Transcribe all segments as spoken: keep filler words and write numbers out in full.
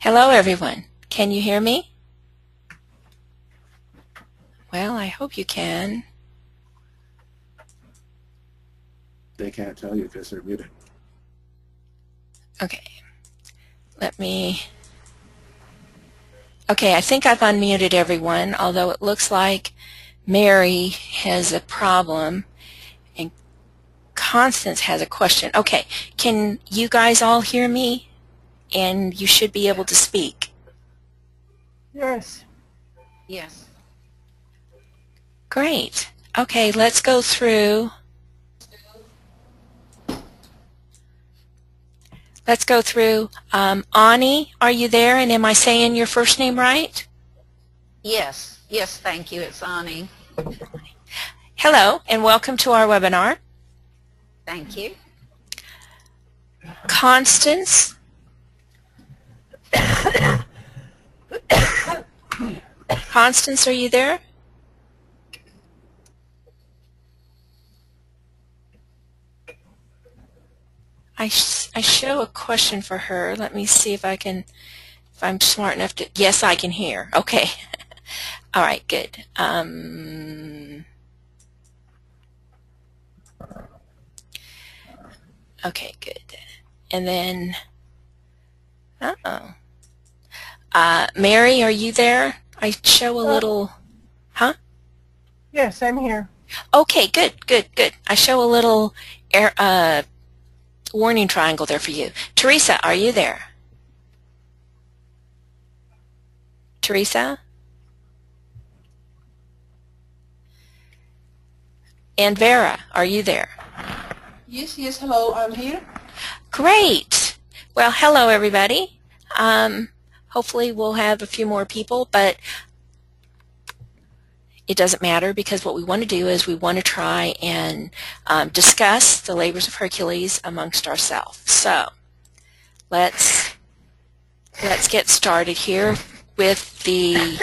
Hello, everyone. Can you hear me? Well, I hope you can. They can't tell you because they're muted. Okay. Let me... Okay, I think I've unmuted everyone, although it looks like Mary has a problem and Constance has a question. Okay, can you guys all hear me? And you should be able to speak. Yes. Yes. Great. Okay, let's go through. Let's go through. Um, Ani, are you there? And am I saying your first name right? Yes. Yes, thank you. It's Ani. Hello, and welcome to our webinar. Thank you. Constance. Constance, are you there? I, sh I show a question for her. Let me see if I can, if I'm smart enough to, yes, I can hear. Okay. All right, good. Um, okay, good. And then, uh-oh. Uh, Mary, are you there? I show a little, huh? Yes, I'm here. Okay, good, good, good. I show a little air, uh, warning triangle there for you. Teresa, are you there? Teresa? And Vera, are you there? Yes, yes, hello, I'm here. Great. Well, hello, everybody. Um, hopefully we'll have a few more people, but it doesn't matter because what we want to do is we want to try and um, discuss the labors of Hercules amongst ourselves. So let's let's get started here with the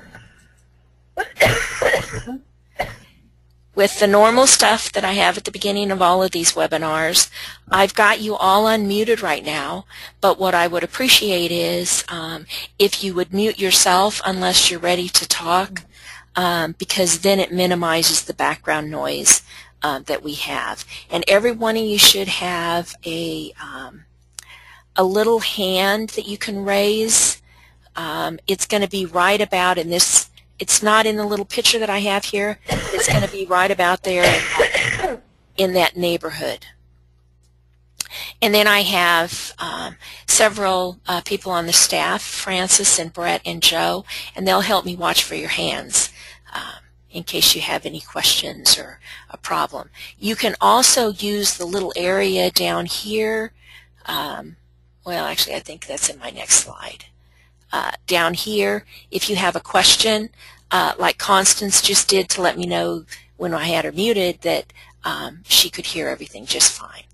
with the normal stuff that I have at the beginning of all of these webinars. I've got you all unmuted right now, but what I would appreciate is um, if you would mute yourself unless you're ready to talk. Um, because then it minimizes the background noise uh, that we have. And every one of you should have a, um, a little hand that you can raise. Um, it's going to be right about in this, it's not in the little picture that I have here, it's going to be right about there in, in that neighborhood. And then I have um, several uh, people on the staff, Francis and Brett and Joe, and they'll help me watch for your hands um, in case you have any questions or a problem. You can also use the little area down here. Um, well, actually, I think that's in my next slide. Uh, down here, if you have a question, uh, like Constance just did to let me know when I had her muted that um, she could hear everything just fine.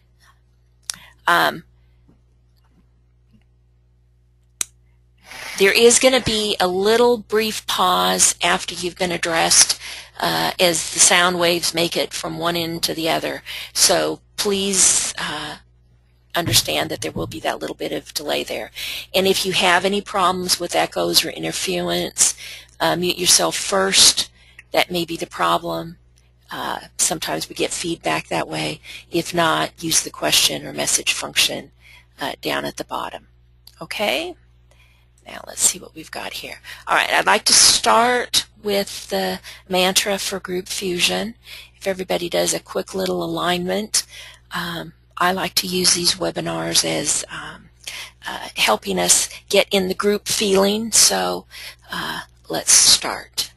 Um, there is going to be a little brief pause after you've been addressed uh, as the sound waves make it from one end to the other. So please uh, understand that there will be that little bit of delay there. And if you have any problems with echoes or interference, uh, mute yourself first. That may be the problem. Uh, sometimes we get feedback that way. If not, use the question or message function uh, down at the bottom. Okay? Now let's see what we've got here. All right, I'd like to start with the mantra for group fusion. If everybody does a quick little alignment, um, I like to use these webinars as um, uh, helping us get in the group feeling. So uh, let's start.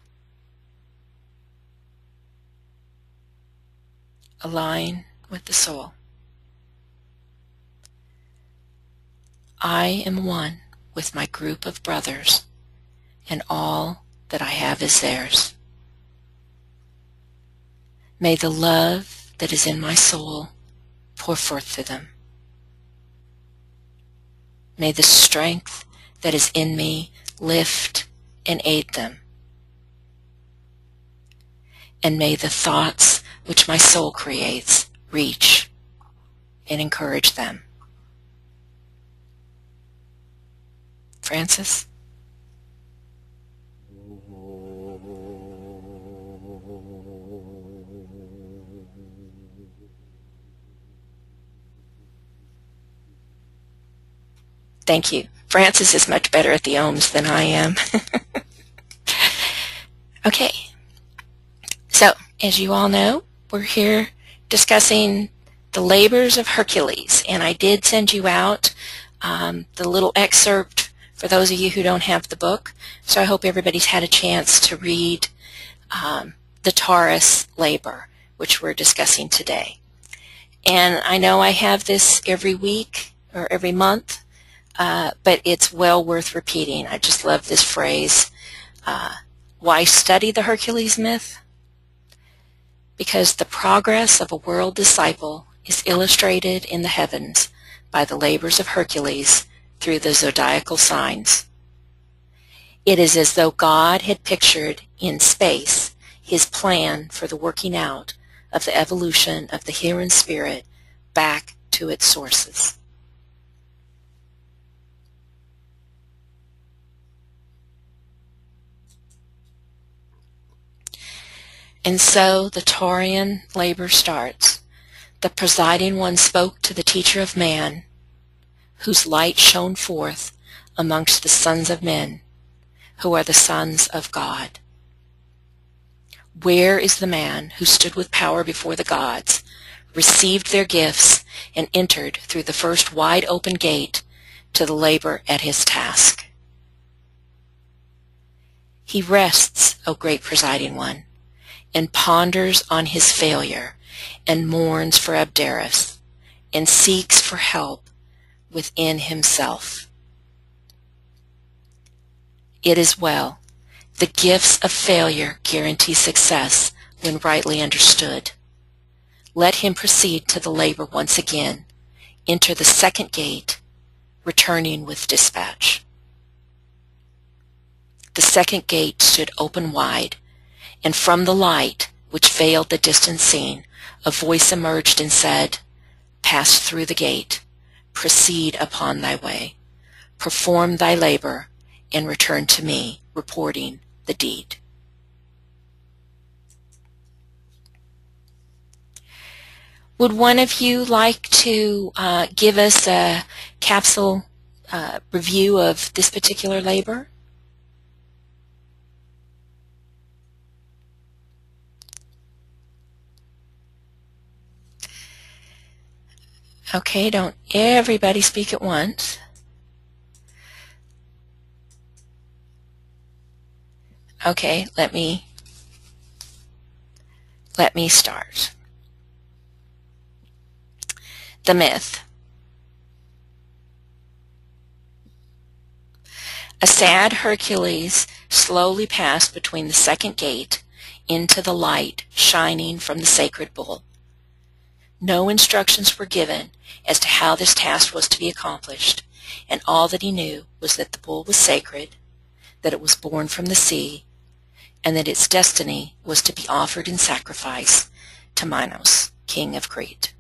Align with the soul. I am one with my group of brothers, and all that I have is theirs. May the love that is in my soul pour forth to them. May the strength that is in me lift and aid them. And may the thoughts which my soul creates reach and encourage them. Francis? Thank you. Francis is much better at the ohms than I am. Okay. So, as you all know, we're here discussing the labors of Hercules, and I did send you out um, the little excerpt for those of you who don't have the book, so I hope everybody's had a chance to read um, the Taurus labor, which we're discussing today. And I know I have this every week or every month, uh, but it's well worth repeating. I just love this phrase. Uh, why study the Hercules myth? Because the progress of a world disciple is illustrated in the heavens by the labors of Hercules through the zodiacal signs. It is as though God had pictured in space his plan for the working out of the evolution of the human spirit back to its sources. And so the Taurian labor starts. The presiding one spoke to the teacher of man, whose light shone forth amongst the sons of men, who are the sons of God. Where is the man who stood with power before the gods, received their gifts, and entered through the first wide open gate to the labor at his task? He rests, O great presiding one, and ponders on his failure, and mourns for Abderus, and seeks for help within himself. It is well. The gifts of failure guarantee success when rightly understood. Let him proceed to the labor once again, enter the second gate, returning with dispatch. The second gate stood open wide, and from the light, which veiled the distant scene, a voice emerged and said, "Pass through the gate, proceed upon thy way, perform thy labor, and return to me, reporting the deed." Would one of you like to uh, give us a capsule uh, review of this particular labor? Okay, don't everybody speak at once. Okay, let me let me start. The myth. A sad Hercules slowly passed between the second gate into the light shining from the sacred bull. No instructions were given as to how this task was to be accomplished, and all that he knew was that the bull was sacred, that it was born from the sea, and that its destiny was to be offered in sacrifice to Minos, king of Crete.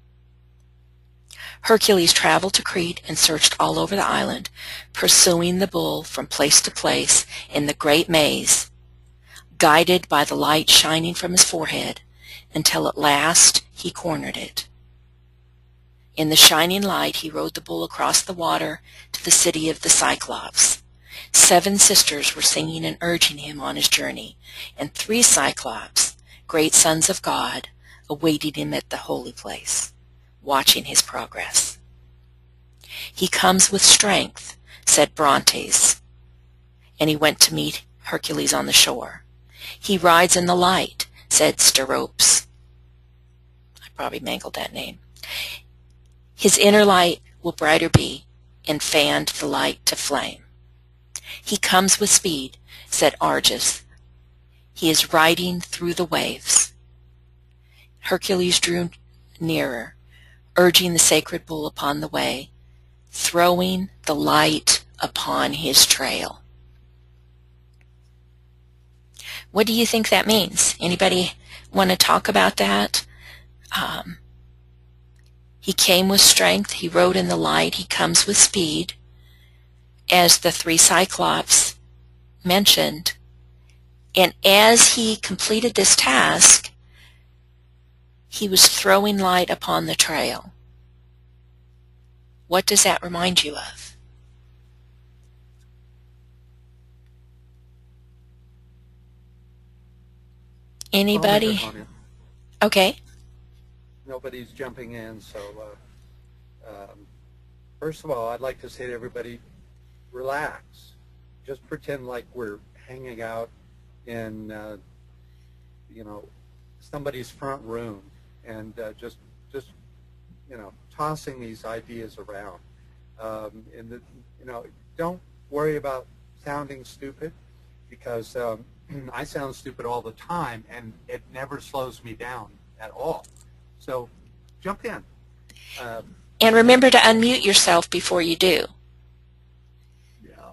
Hercules traveled to Crete and searched all over the island, pursuing the bull from place to place in the great maze, guided by the light shining from his forehead, until at last he cornered it. In the shining light he rode the bull across the water to the city of the Cyclops. Seven sisters were singing and urging him on his journey, and three Cyclops, great sons of God, awaited him at the holy place, watching his progress. "He comes with strength," said Brontes, and he went to meet Hercules on the shore. "He rides in the light," said Steropes. I probably mangled that name. "His inner light will brighter be, and fanned the light to flame." "He comes with speed," said Argus. "He is riding through the waves." Hercules drew nearer, urging the sacred bull upon the way, throwing the light upon his trail. What do you think that means? Anybody want to talk about that? Um, he came with strength, he rode in the light, he comes with speed. as the three Cyclops mentioned. And as he completed this task, he was throwing light upon the trail. What does that remind you of? Anybody? Okay. Nobody's jumping in, so uh, um, first of all, I'd like to say to everybody, relax. Just pretend like we're hanging out in, uh, you know, somebody's front room, and uh, just, just, you know, tossing these ideas around. Um, and the, you know, don't worry about sounding stupid, because um, I sound stupid all the time, and it never slows me down at all. So jump in. Um, and remember to unmute yourself before you do. Yeah.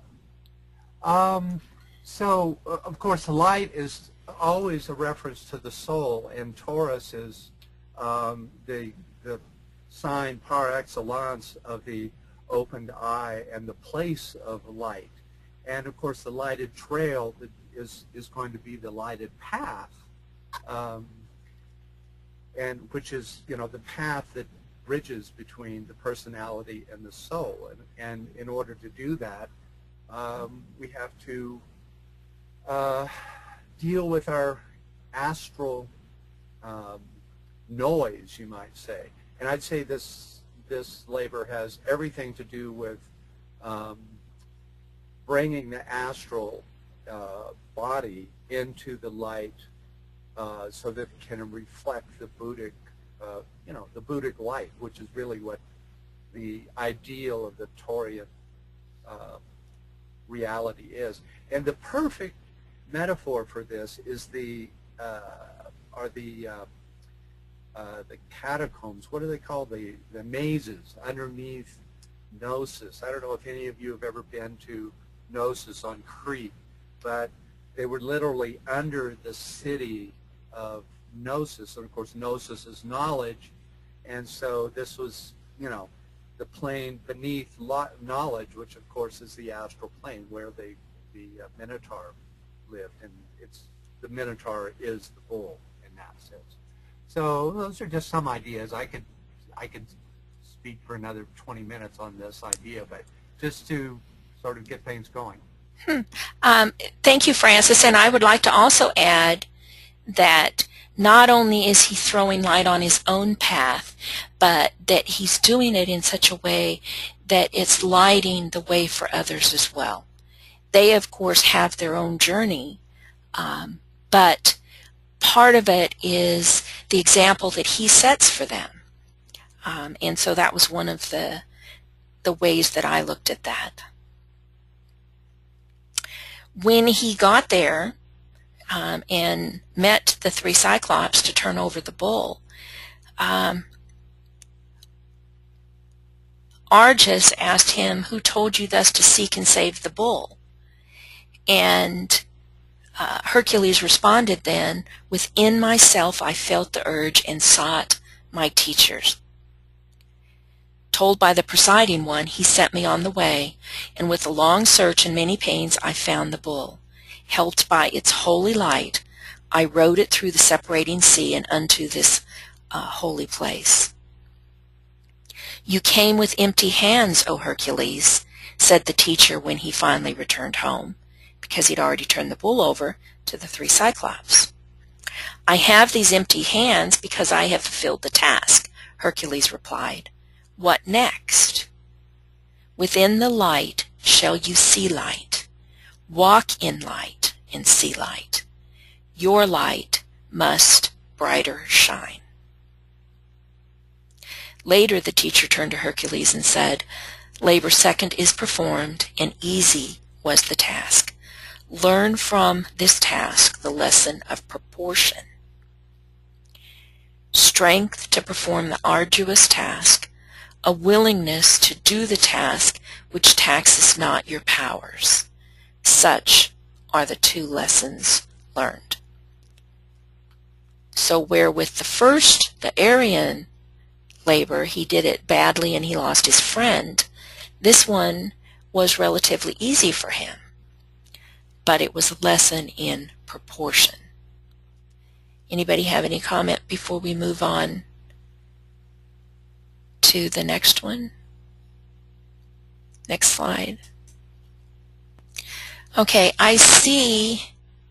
Um, so, uh, of course, light is always a reference to the soul, and Taurus is um, the, the sign par excellence of the opened eye and the place of light. And, of course, the lighted trail is, is going to be the lighted path, um, and which is, you know, the path that bridges between the personality and the soul. And, and in order to do that, um, we have to uh, deal with our astral um, noise, you might say. And I'd say this, this labor has everything to do with um, bringing the astral uh, body into the light uh, so that it can reflect the Buddhic, uh, you know, the Buddhic light, which is really what the ideal of the Taurian uh, reality is. And the perfect metaphor for this is the uh, are the uh, uh, the catacombs. What are they called? The the mazes underneath Knossos. I don't know if any of you have ever been to Knossos on Crete, but they were literally under the city of Knossos. And of course, Knossos is knowledge, and so this was, you know, the plane beneath knowledge, which of course is the astral plane where the the uh, Minotaur lived, and it's the Minotaur is the bull in that sense. So those are just some ideas. I could I could speak for another twenty minutes on this idea, but just to sort of get things going. Hmm. Um, thank you, Francis. And I would like to also add that not only is he throwing light on his own path, but that he's doing it in such a way that it's lighting the way for others as well. They, of course, have their own journey, um, but part of it is the example that he sets for them. Um, and so that was one of the, the ways that I looked at that. When he got there um, and met the three Cyclops to turn over the bull, um, Argus asked him, "Who told you thus to seek and save the bull?" And uh, Hercules responded then, "Within myself I felt the urge and sought my teachers. Told by the presiding one, he sent me on the way, and with a long search and many pains I found the bull. Helped by its holy light, I rode it through the separating sea and unto this uh, holy place. You came with empty hands, O Hercules," said the teacher when he finally returned home, because he'd already turned the bull over to the three Cyclops. "I have these empty hands because I have fulfilled the task," Hercules replied. "What next? Within the light shall you see light. Walk in light and see light. Your light must brighter shine." Later the teacher turned to Hercules and said, "Labor second is performed, and easy was the task. Learn from this task the lesson of proportion. Strength to perform the arduous task, a willingness to do the task which taxes not your powers. Such are the two lessons learned." So where with the first, the Aryan labor, he did it badly and he lost his friend, this one was relatively easy for him, but it was a lesson in proportion. Anybody have any comment before we move on to the next one? Next slide. Okay, I see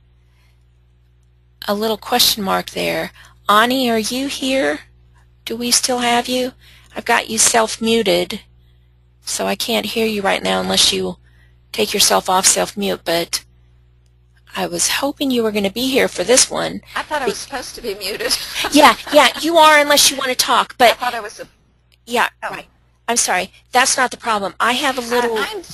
a little question mark there. Ani, are you here? Do we still have you? I've got you self-muted, so I can't hear you right now unless you take yourself off self-mute, but I was hoping you were going to be here for this one. I thought I was supposed to be muted. Yeah, yeah, you are unless you want to talk, I but thought I was a... yeah, Oh. right. I'm sorry. That's not the problem. I have a little... I,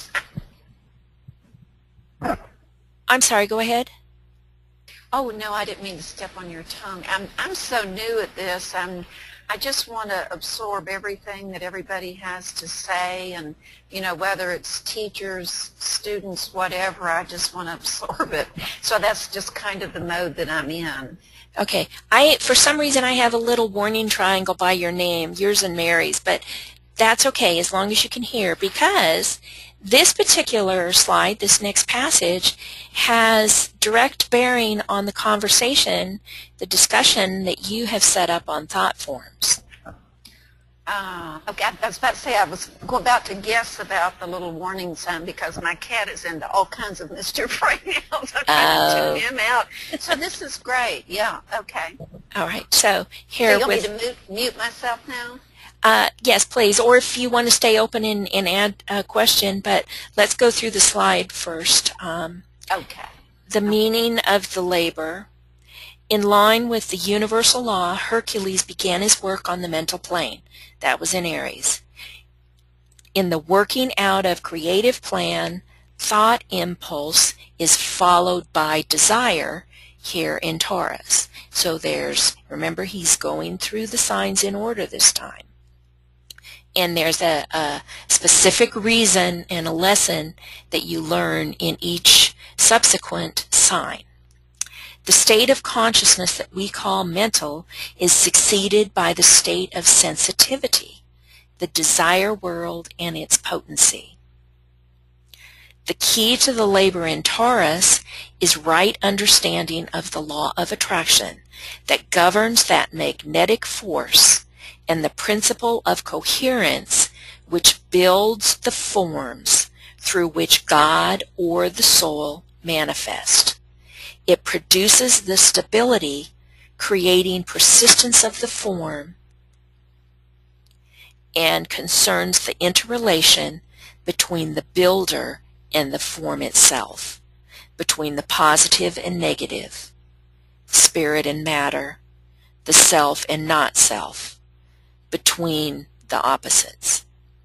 I'm, I'm sorry, go ahead. oh, no, I didn't mean to step on your tongue. I'm, I'm so new at this. I'm, I just want to absorb everything that everybody has to say, and, you know, whether it's teachers, students, whatever, I just want to absorb it. So that's just kind of the mode that I'm in. Okay. I, for some reason, I have a little warning triangle by your name, yours and Mary's, but that's okay as long as you can hear, because this particular slide, this next passage, has direct bearing on the conversation, the discussion that you have set up on thought forms. Uh, okay, I was about to say I was about to guess about the little warning sign because my cat is into all kinds of mischief right now. So I'm trying Oh. to tune him out. So this is great. Yeah, okay. All right. So So here you want with... me to mute, mute myself now? Uh, yes, please, or if you want to stay open and, and add a question, but let's go through the slide first. Um, Okay. the meaning of the labor. In line with the universal law, Hercules began his work on the mental plane. That was in Aries. In the working out of creative plan, thought impulse is followed by desire here in Taurus. So there's, remember, he's going through the signs in order this time. And there's a, a specific reason and a lesson that you learn in each subsequent sign. The state of consciousness that we call mental is succeeded by the state of sensitivity, the desire world and its potency. The key to the labor in Taurus is right understanding of the law of attraction that governs that magnetic force and the principle of coherence which builds the forms through which God or the soul manifest. It produces the stability, creating persistence of the form, and concerns the interrelation between the builder and the form itself, between the positive and negative, spirit and matter, the self and not self, between the opposites.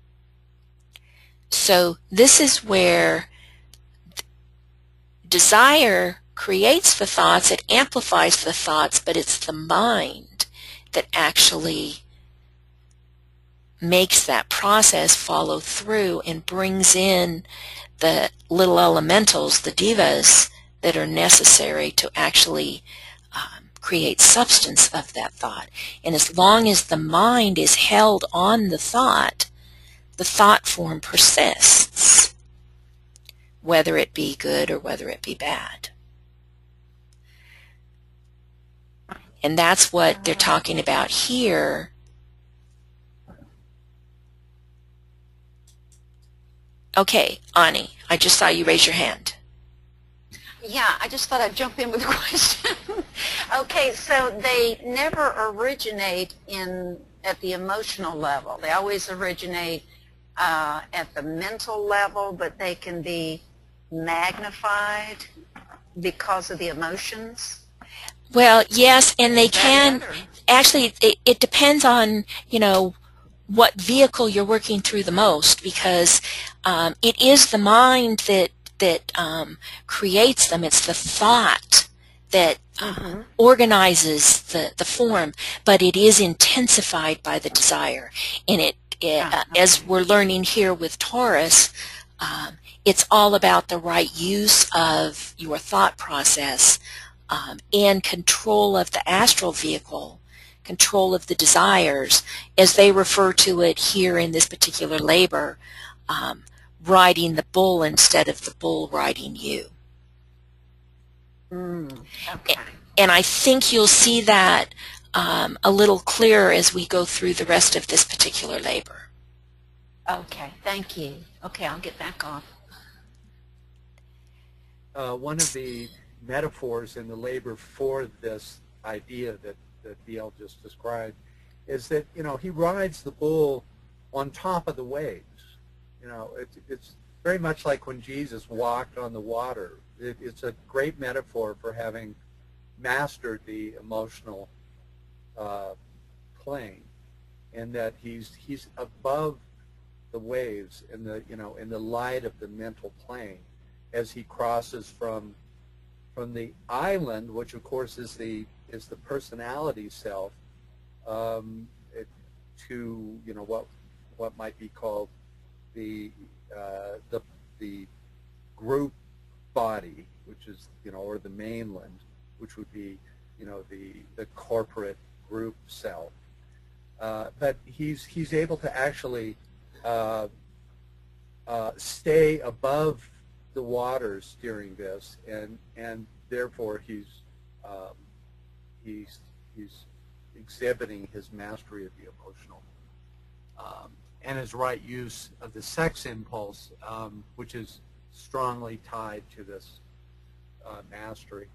So this is where desire creates the thoughts, it amplifies the thoughts, but it's the mind that actually makes that process follow through and brings in the little elementals, the devas, that are necessary to actually um, create substance of that thought. And as long as the mind is held on the thought, the thought form persists, whether it be good or whether it be bad. And that's what they're talking about here. Okay, Ani, I just saw you raise your hand. Yeah, I just thought I'd jump in with a question. Okay, so they never originate in at the emotional level. They always originate uh, at the mental level, but they can be magnified because of the emotions. Well, yes, and they Is that can, better? actually, it, it depends on, you know, what vehicle you're working through the most, because um, it is the mind that that um, creates them. It's the thought that uh, Mm-hmm. organizes the, the form, but it is intensified by the desire. And it, it uh, Uh-huh. as we're learning here with Taurus, um, it's all about the right use of your thought process um, and control of the astral vehicle, control of the desires, as they refer to it here in this particular labor. Um, riding the bull instead of the bull riding you. Mm, okay. And I think you'll see that um, a little clearer as we go through the rest of this particular labor. Okay, thank you. Okay, I'll get back off. Uh, one of the metaphors in the labor for this idea that, that D L just described is that, you know, he rides the bull on top of the waves. You know, it, it's very much like when Jesus walked on the water. It, it's a great metaphor for having mastered the emotional uh, plane, and that he's he's above the waves in the you know in the light of the mental plane as he crosses from from the island, which of course is the is the personality self, um, it, to you know what what might be called the uh, the the group body, which is you know or the mainland, which would be you know the the corporate group self. Uh, but he's he's able to actually uh, uh, stay above the waters during this, and and therefore he's um, he's he's exhibiting his mastery of the emotional um, and his right use of the sex impulse, um, which is strongly tied to this uh, mastery.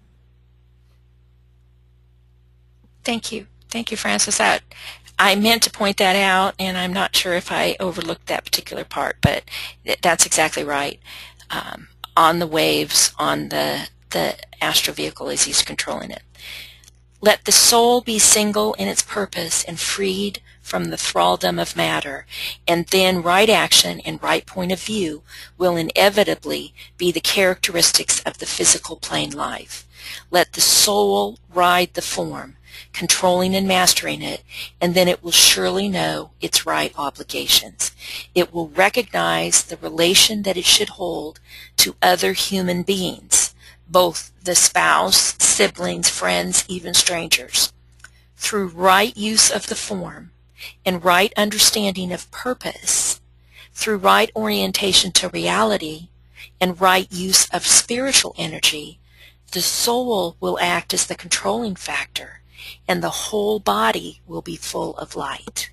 Thank you. Thank you, Francis. That, I meant to point that out, and I'm not sure if I overlooked that particular part, but that's exactly right. Um, on the waves, on the, the astral vehicle as he's controlling it. Let the soul be single in its purpose and freed from the thraldom of matter, and then right action and right point of view will inevitably be the characteristics of the physical plane life. Let the soul ride the form, controlling and mastering it, and then it will surely know its right obligations. It will recognize the relation that it should hold to other human beings, both the spouse, siblings, friends, even strangers. Through right use of the form and right understanding of purpose, through right orientation to reality and right use of spiritual energy, the soul will act as the controlling factor, and the whole body will be full of light.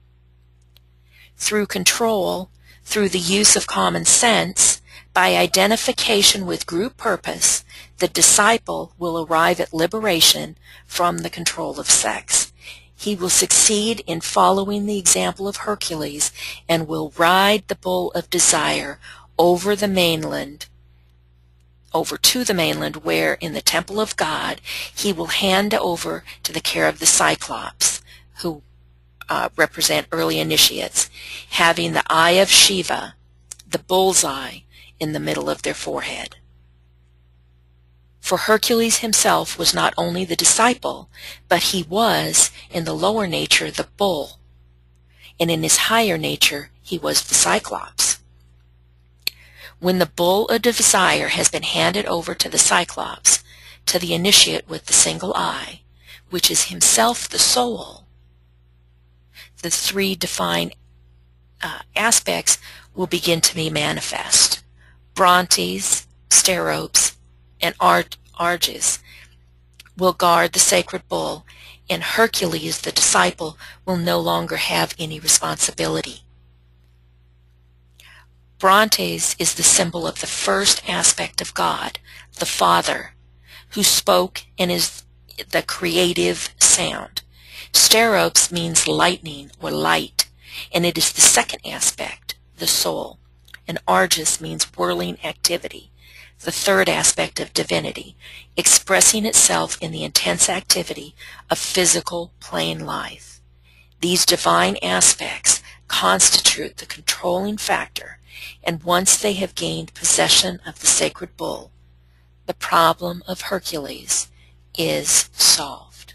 Through control, through the use of common sense, by identification with group purpose, the disciple will arrive at liberation from the control of sex. He will succeed in following the example of Hercules and will ride the bull of desire over the mainland, over to the mainland, where in the temple of God he will hand over to the care of the Cyclops, who uh, represent early initiates, having the eye of Shiva, the bullseye, in the middle of their forehead. For Hercules himself was not only the disciple, but he was, in the lower nature, the bull, and in his higher nature, he was the Cyclops. When the bull of desire has been handed over to the Cyclops, to the initiate with the single eye, which is himself the soul, the three defined uh, aspects will begin to be manifest. Brontes, Steropes, and Arges will guard the sacred bull, and Hercules, the disciple, will no longer have any responsibility. Brontes is the symbol of the first aspect of God, the Father, who spoke and is the creative sound. Steropes means lightning or light, and it is the second aspect, the soul. And Arges means whirling activity, the third aspect of divinity, expressing itself in the intense activity of physical plane life. These divine aspects constitute the controlling factor, and once they have gained possession of the sacred bull, the problem of Hercules is solved.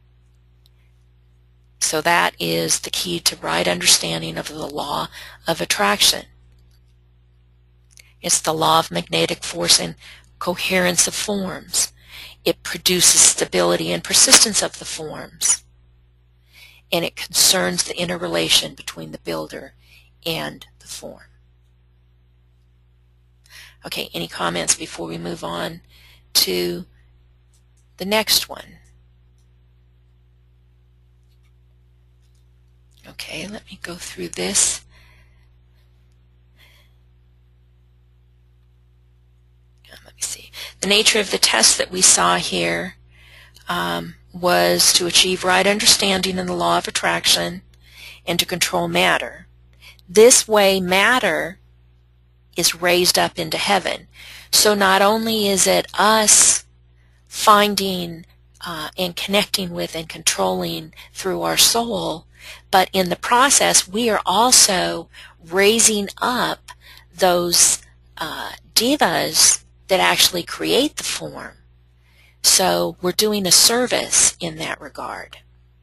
So that is the key to right understanding of the law of attraction. It's the law of magnetic force and coherence of forms. It produces stability and persistence of the forms. And it concerns the interrelation between the builder and the form. Okay, any comments before we move on to the next one? Okay, let me go through this. Let me see. The nature of the test that we saw here um, was to achieve right understanding in the law of attraction and to control matter. This way, matter is raised up into heaven. So not only is it us finding uh, and connecting with and controlling through our soul, but in the process we are also raising up those uh, devas that actually create the form. So we're doing a service in that regard.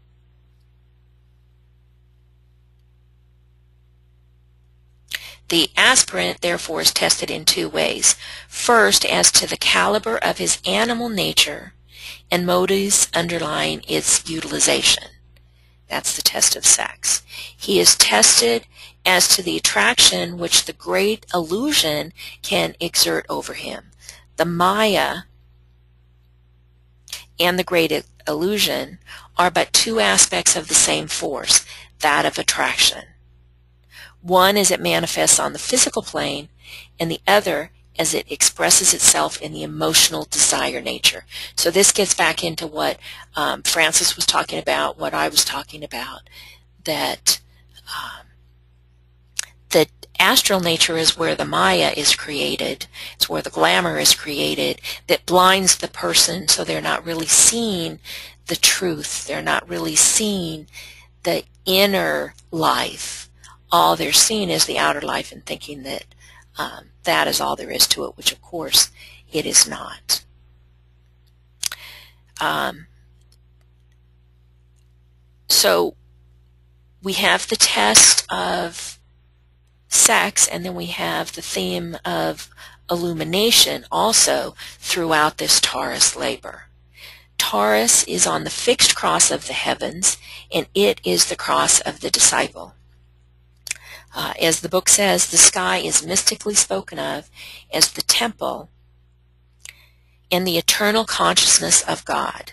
The aspirant, therefore, is tested in two ways. First, as to the caliber of his animal nature and motives underlying its utilization. That's the test of sex. He is tested as to the attraction which the great illusion can exert over him. The Maya and the great illusion are but two aspects of the same force, that of attraction. One as it manifests on the physical plane, and the other as it expresses itself in the emotional desire nature. So this gets back into what um, Francis was talking about, what I was talking about, that um, the astral nature is where the Maya is created. It's where the glamour is created that blinds the person so they're not really seeing the truth. They're not really seeing the inner life. All they're seeing is the outer life and thinking that um, that is all there is to it, which of course it is not. Um, so we have the test of sex, and then we have the theme of illumination also throughout this Taurus labor. Taurus is on the fixed cross of the heavens, and it is the cross of the disciple. Uh, as the book says, the sky is mystically spoken of as the temple and the eternal consciousness of God.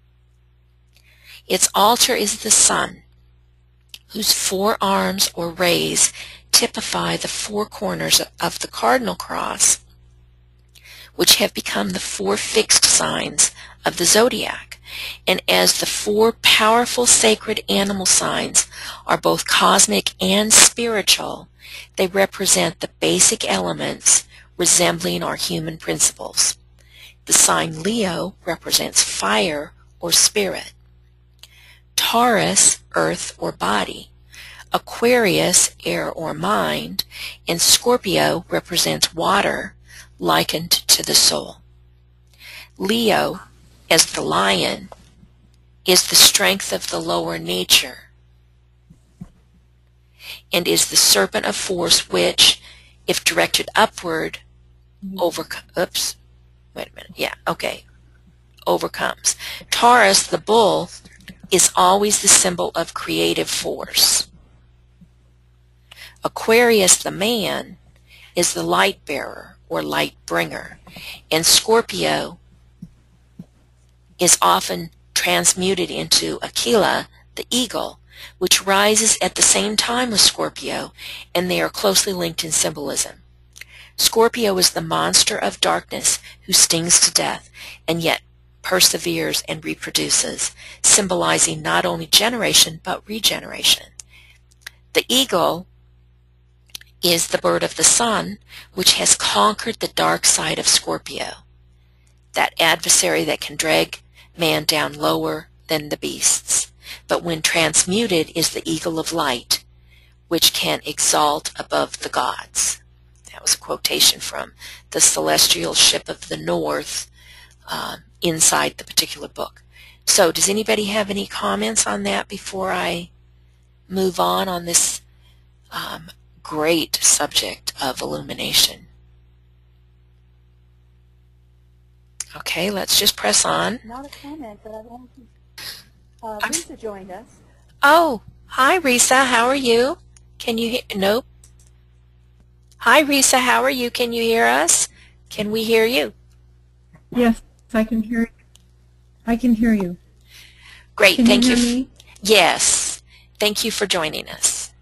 Its altar is the sun, whose four arms or rays typify the four corners of the cardinal cross, which have become the four fixed signs of the zodiac. And as the four powerful sacred animal signs are both cosmic and spiritual, they represent the basic elements resembling our human principles. The sign Leo represents fire or spirit, Taurus, earth or body, Aquarius, air or mind, and Scorpio represents water, likened to the soul. Leo, as the lion, is the strength of the lower nature and is the serpent of force which, if directed upward, over, oops, wait a minute, yeah, okay, overcomes. Taurus, the bull, is always the symbol of creative force. Aquarius, the man, is the light bearer or light bringer, and Scorpio is often transmuted into Aquila, the eagle, which rises at the same time as Scorpio, and they are closely linked in symbolism. Scorpio is the monster of darkness who stings to death and yet perseveres and reproduces, symbolizing not only generation but regeneration. The eagle is the bird of the sun, which has conquered the dark side of Scorpio, that adversary that can drag man down lower than the beasts, but when transmuted is the eagle of light, which can exalt above the gods. That was a quotation from the Celestial Ship of the North uh, inside the particular book. So does anybody have any comments on that before I move on on this um, great subject of illumination? Okay, let's just press on. Not a comment, but I wanted to. Uh, I'm- Lisa joined us. Oh, hi Risa, how are you? Can you hear? Nope. Hi Risa, how are you? Can you hear us? Can we hear you? Yes, I can hear you. I can hear you. Great, Can thank you you. hear me? Yes, thank you for joining us.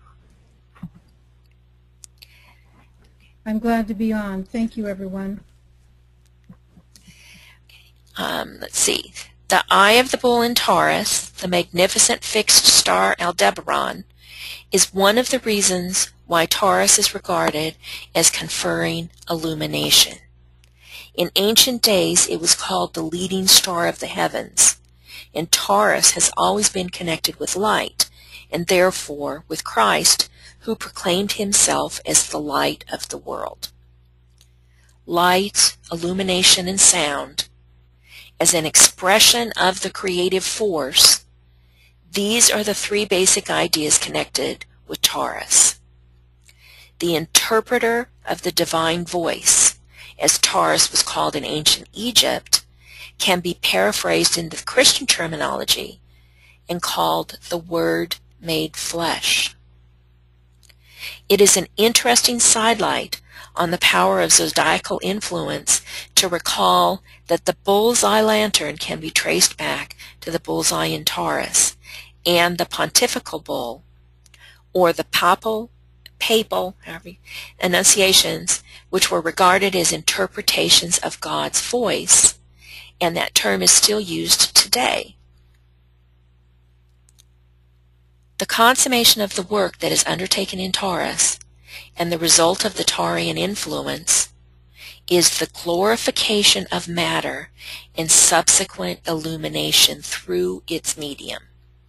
I'm glad to be on. Thank you, everyone. Um, let's see. The Eye of the Bull in Taurus, the magnificent fixed star Aldebaran, is one of the reasons why Taurus is regarded as conferring illumination. In ancient days, it was called the leading star of the heavens, and Taurus has always been connected with light, and therefore with Christ, who proclaimed himself as the light of the world. Light, illumination, and sound, as an expression of the creative force, these are the three basic ideas connected with Taurus. The interpreter of the divine voice, as Taurus was called in ancient Egypt, can be paraphrased into the Christian terminology and called the Word made flesh. It is an interesting sidelight on the power of zodiacal influence to recall that the bullseye lantern can be traced back to the bullseye in Taurus, and the pontifical bull, or the papal, papal however, annunciations, which were regarded as interpretations of God's voice, and that term is still used today. The consummation of the work that is undertaken in Taurus, and the result of the Taurian influence, is the glorification of matter and subsequent illumination through its medium.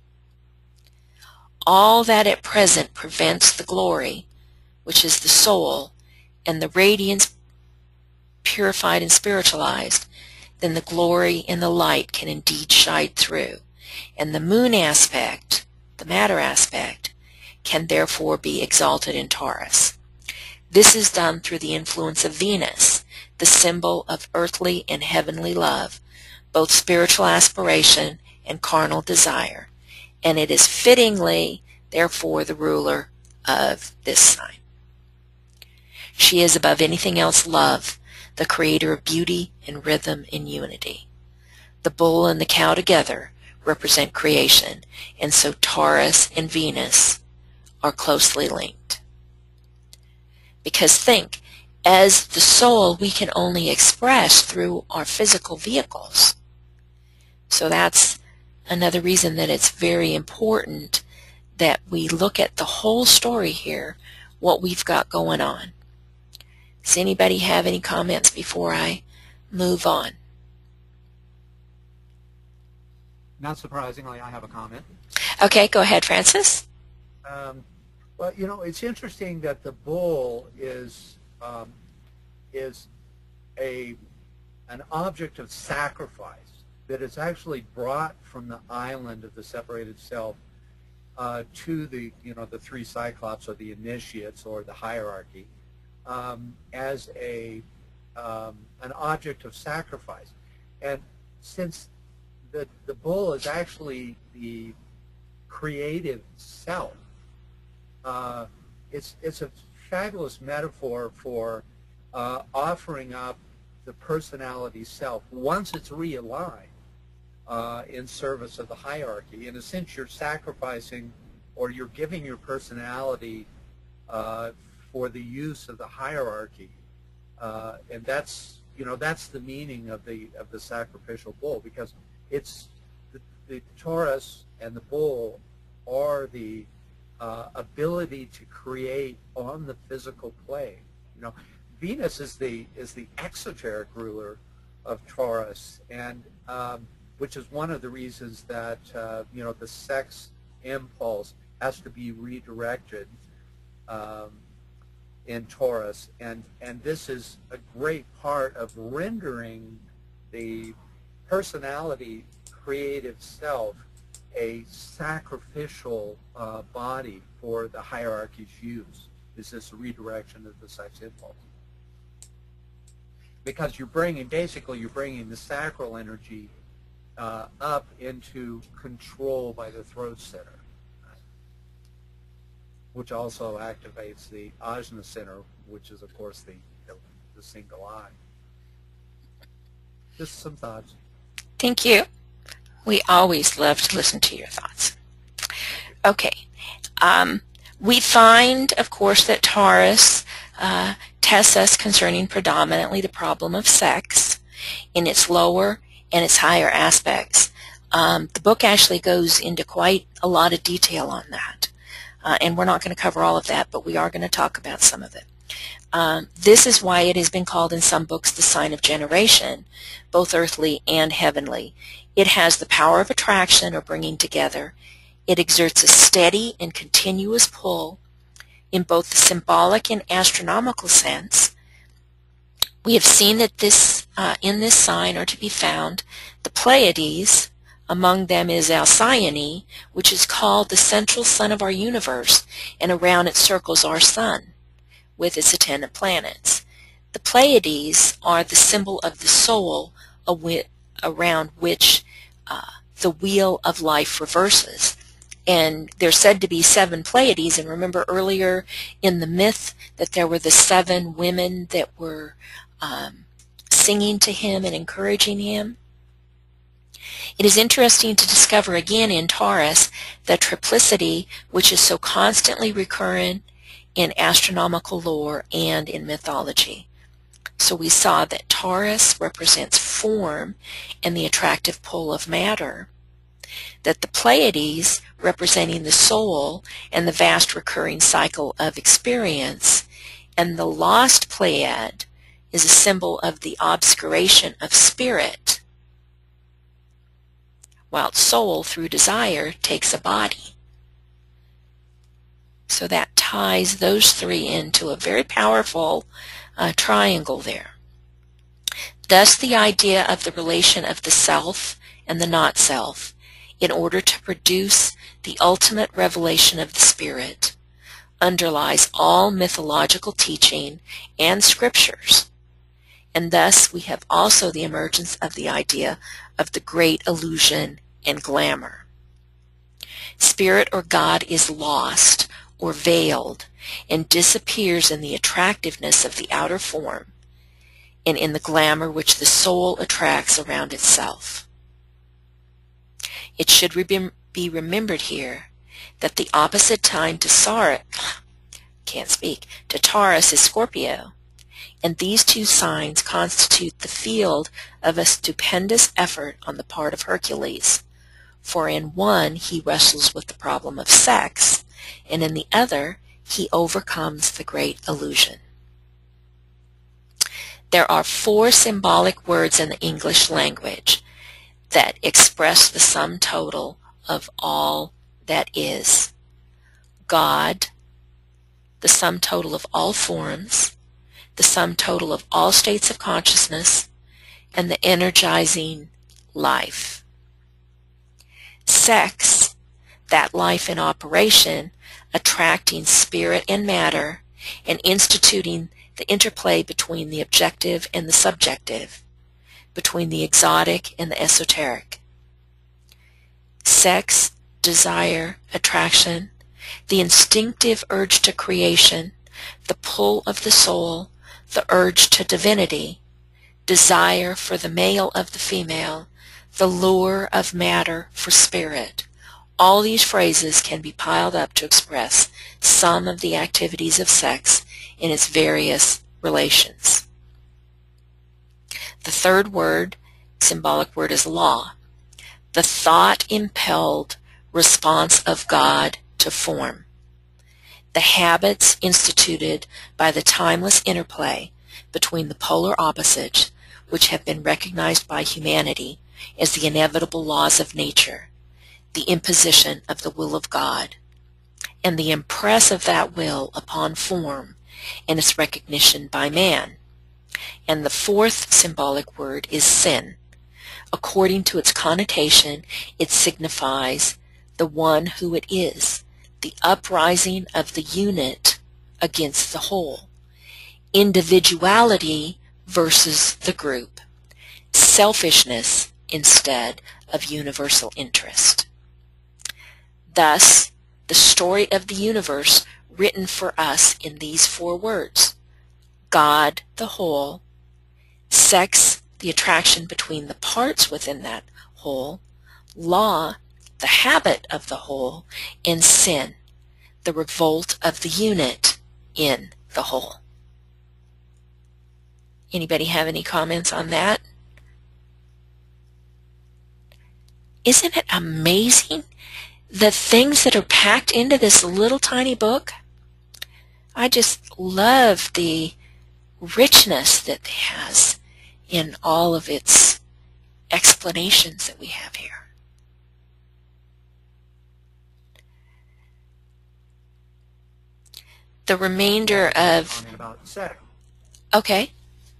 All that at present prevents the glory, which is the soul, and the radiance purified and spiritualized, then the glory and the light can indeed shine through, and the moon aspect, the matter aspect, can therefore be exalted in Taurus. This is done through the influence of Venus, the symbol of earthly and heavenly love, both spiritual aspiration and carnal desire, and it is fittingly, therefore, the ruler of this sign. She is above anything else love, the creator of beauty and rhythm and unity. The bull and the cow together represent creation, and so Taurus and Venus are closely linked. Because think, as the soul, we can only express through our physical vehicles. So that's another reason that it's very important that we look at the whole story here, what we've got going on. Does anybody have any comments before I move on? Not surprisingly, I have a comment. Okay, go ahead, Francis. Um, well, you know, it's interesting that the bull is um, is a an object of sacrifice that is actually brought from the island of the separated self uh, to the you know the three cyclops or the initiates or the hierarchy um, as a um, an object of sacrifice, and since the the bull is actually the creative self. Uh, it's it's a fabulous metaphor for uh, offering up the personality self once it's realigned uh, in service of the hierarchy. In a sense, you're sacrificing or you're giving your personality uh, for the use of the hierarchy, uh, and that's you know that's the meaning of the of the sacrificial bull, because it's the, the Taurus and the bull are the uh, ability to create on the physical plane. You know, Venus is the is the exoteric ruler of Taurus, and um, which is one of the reasons that uh, you know the sex impulse has to be redirected um, in Taurus, and and this is a great part of rendering the personality creative self a sacrificial uh, body for the hierarchy's use, is this redirection of the sex impulse. Because you're bringing, basically you're bringing the sacral energy uh, up into control by the throat center, which also activates the ajna center, which is of course the, the, the single eye. just some thoughts. Thank you. We always love to listen to your thoughts. Okay. Um, we find, of course, that Taurus uh, tests us concerning predominantly the problem of sex in its lower and its higher aspects. Um, the book actually goes into quite a lot of detail on that. Uh, and we're not going to cover all of that, but we are going to talk about some of it. Um, this is why it has been called in some books the sign of generation, both earthly and heavenly. It has the power of attraction or bringing together. It exerts a steady and continuous pull in both the symbolic and astronomical sense. We have seen that this, uh, in this sign are to be found the Pleiades. Among them is Alcyone, which is called the central sun of our universe, and around it circles our sun with its attendant planets. The Pleiades are the symbol of the soul around which uh, the wheel of life reverses. And there's said to be seven Pleiades, and remember earlier in the myth that there were the seven women that were um, singing to him and encouraging him. It is interesting to discover again in Taurus the triplicity which is so constantly recurrent in astronomical lore and in mythology. So we saw that Taurus represents form and the attractive pull of matter, that the Pleiades representing the soul and the vast recurring cycle of experience, and the lost Pleiad is a symbol of the obscuration of spirit, while soul, through desire, takes a body. So that ties those three into a very powerful uh, triangle there. Thus, the idea of the relation of the self and the not-self, in order to produce the ultimate revelation of the spirit, underlies all mythological teaching and scriptures. And thus, we have also the emergence of the idea of the great illusion and glamour. Spirit or God is lost or veiled and disappears in the attractiveness of the outer form and in the glamour which the soul attracts around itself. It should be remembered here that the opposite time to Sar can't speak to Taurus is Scorpio, and these two signs constitute the field of a stupendous effort on the part of Hercules, for in one he wrestles with the problem of sex, and in the other he overcomes the great illusion. There are four symbolic words in the English language that express the sum total of all that is: God, the sum total of all forms, the sum total of all states of consciousness, and the energizing life. Sex, that life in operation, attracting spirit and matter, and instituting the interplay between the objective and the subjective, between the exotic and the esoteric. Sex, desire, attraction, the instinctive urge to creation, the pull of the soul, the urge to divinity, desire for the male of the female, the lure of matter for spirit. All these phrases can be piled up to express some of the activities of sex in its various relations. The third word, symbolic word, is law, the thought-impelled response of God to form, the habits instituted by the timeless interplay between the polar opposites, which have been recognized by humanity as the inevitable laws of nature, the imposition of the will of God, and the impress of that will upon form and its recognition by man. And the fourth symbolic word is sin. According to its connotation, it signifies the one who it is, the uprising of the unit against the whole, individuality versus the group, selfishness instead of universal interest. Thus, the story of the universe written for us in these four words: God the whole, sex the attraction between the parts within that whole, law, the habit of the whole, and sin, the revolt of the unit in the whole. Anybody have any comments on that? Isn't it amazing the things that are packed into this little tiny book? I just love the richness that it has in all of its explanations that we have here. The remainder of... About sex. Okay.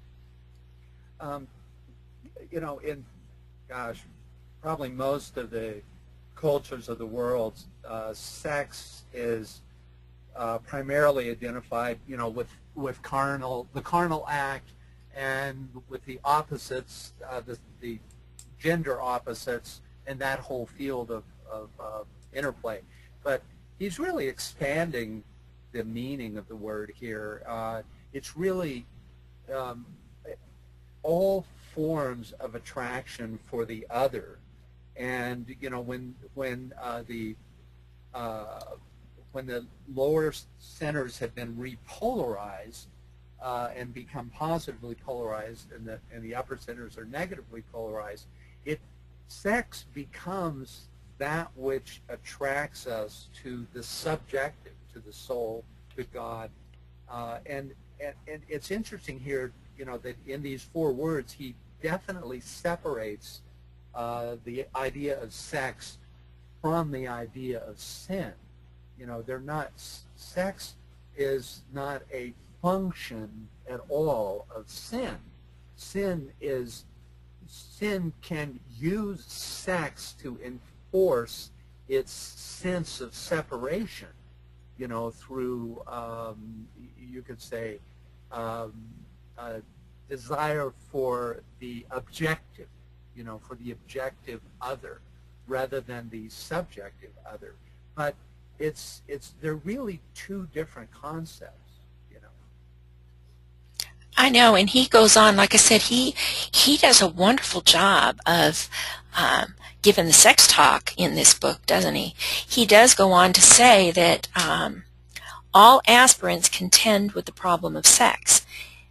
Um, you know, in, gosh, probably most of the cultures of the world, uh, sex is uh, primarily identified, you know, with, with carnal, the carnal act, and with the opposites, uh, the, the gender opposites, and that whole field of, of uh, interplay. But he's really expanding the meaning of the word here. Uh, it's really um, all forms of attraction for the other. And you know, when when uh, the uh, when the lower centers have been repolarized uh, and become positively polarized, and the and the upper centers are negatively polarized, it sex becomes that which attracts us to the subjective, to the soul, to God, uh, and, and and it's interesting here, you know, that in these four words he definitely separates uh, the idea of sex from the idea of sin. You know, they're not, sex is not a function at all of sin. Sin is, sin can use sex to enforce its sense of separation, you know, through, um, you could say, um, a desire for the objective, you know, for the objective other, rather than the subjective other. But it's, it's, they're really two different concepts, you know. I know, and he goes on, like I said, he, he does a wonderful job of um, giving the sex talk in this book, doesn't he? He does go on to say that um, all aspirants contend with the problem of sex.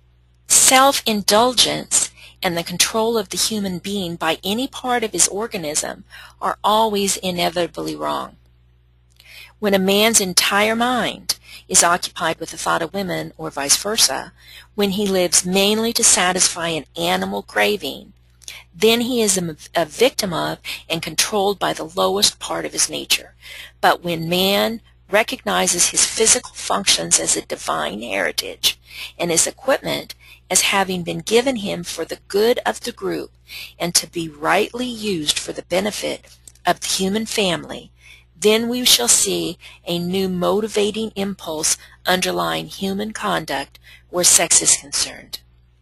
Self-indulgence and the control of the human being by any part of his organism are always inevitably wrong. When a man's entire mind is occupied with the thought of women, or vice versa, when he lives mainly to satisfy an animal craving, then he is a, a victim of and controlled by the lowest part of his nature. But when man recognizes his physical functions as a divine heritage and his equipment as having been given him for the good of the group and to be rightly used for the benefit of the human family, then we shall see a new motivating impulse underlying human conduct where sex is concerned.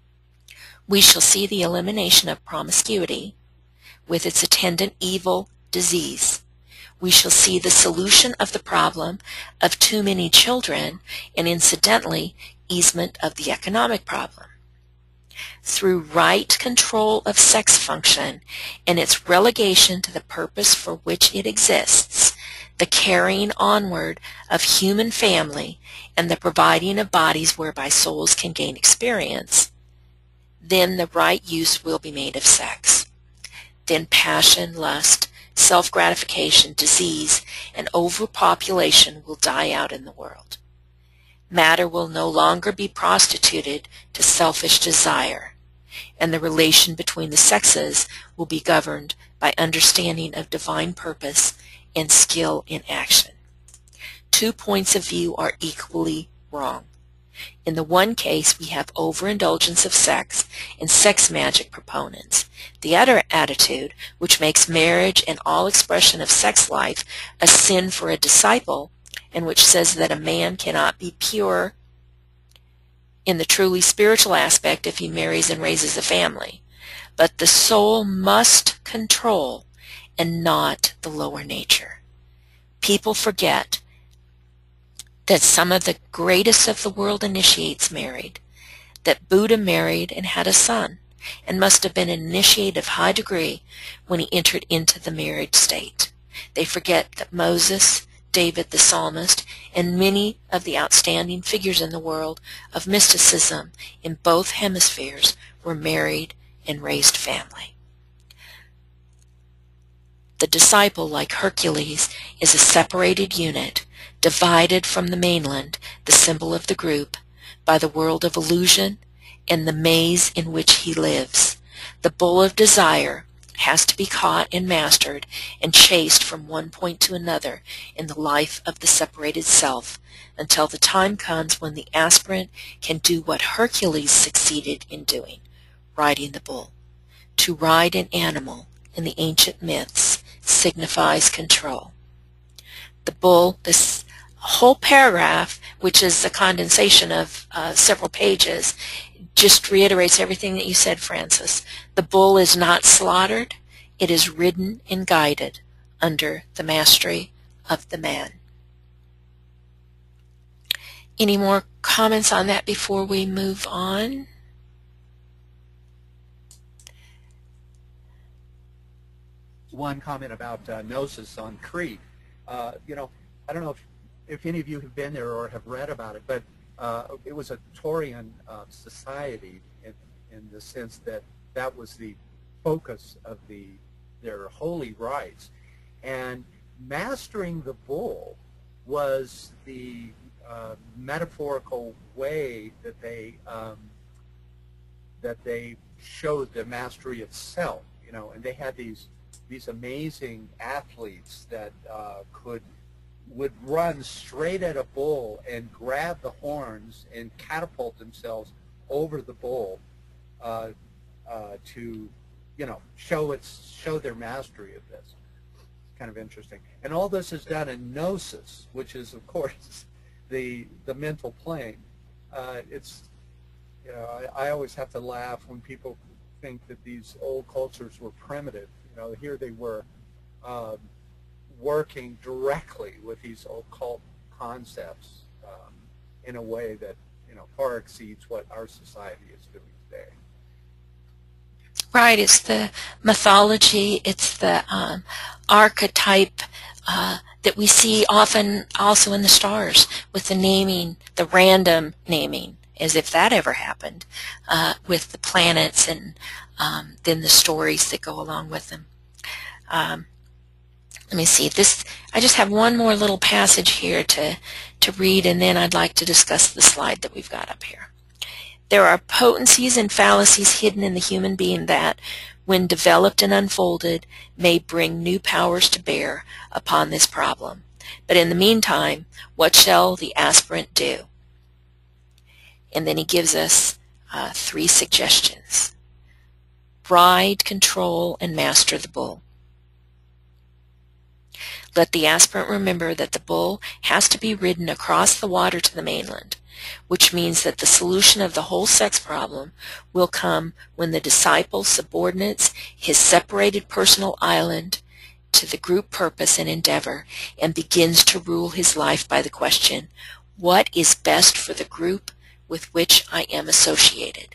We shall see the elimination of promiscuity with its attendant evil disease. We shall see the solution of the problem of too many children and, incidentally, easement of the economic problem. Through right control of sex function and its relegation to the purpose for which it exists, the carrying onward of human family, and the providing of bodies whereby souls can gain experience, then the right use will be made of sex. Then passion, lust, self-gratification, disease, and overpopulation will die out in the world. Matter will no longer be prostituted to selfish desire, and the relation between the sexes will be governed by understanding of divine purpose and skill in action. Two points of view are equally wrong. In the one case, we have overindulgence of sex and sex magic proponents. The other attitude, which makes marriage and all expression of sex life a sin for a disciple, and which says that a man cannot be pure in the truly spiritual aspect if he marries and raises a family, but the soul must control and not the lower nature. People forget that some of the greatest of the world initiates married, that Buddha married and had a son, and must have been an initiate of high degree when he entered into the married state. They forget that Moses, David the psalmist, and many of the outstanding figures in the world of mysticism in both hemispheres were married and raised family. The disciple, like Hercules, is a separated unit, divided from the mainland, the symbol of the group, by the world of illusion and the maze in which he lives. The bull of desire has to be caught and mastered and chased from one point to another in the life of the separated self until the time comes when the aspirant can do what Hercules succeeded in doing, riding the bull. To ride an animal in the ancient myths signifies control. The bull, this whole paragraph, which is a condensation of uh, several pages, just reiterates everything that you said, Francis. The bull is not slaughtered. It is ridden and guided under the mastery of the man. Any more comments on that before we move on? One comment about uh, Gnosis on Crete. Uh, you know, I don't know if, if any of you have been there or have read about it, but uh, it was a Taurian uh, society in, in the sense that that was the focus of the their holy rites. And mastering the bull was the uh, metaphorical way that they um, that they showed the mastery of self. You know, and they had these these amazing athletes that uh, could would run straight at a bull and grab the horns and catapult themselves over the bull uh, uh, to, you know, show its show their mastery of this. Kind of interesting. And all this is done in Gnosis, which is, of course, the the mental plane. Uh, it's, you know, I, I always have to laugh when people think that these old cultures were primitive. You know, here they were uh, working directly with these occult concepts um, in a way that, you know, far exceeds what our society is doing today. Right, it's the mythology, it's the um, archetype uh, that we see often also in the stars with the naming, the random naming, as if that ever happened, uh, with the planets and um, then the stories that go along with them. Um, let me see, this, I just have one more little passage here to, to read, and then I'd like to discuss the slide that we've got up here. There are potencies and fallacies hidden in the human being that, when developed and unfolded, may bring new powers to bear upon this problem. But in the meantime, what shall the aspirant do? And then he gives us uh, three suggestions. Ride, control, and master the bull. Let the aspirant remember that the bull has to be ridden across the water to the mainland, which means that the solution of the whole sex problem will come when the disciple subordinates his separated personal island to the group purpose and endeavor and begins to rule his life by the question, what is best for the group with which I am associated?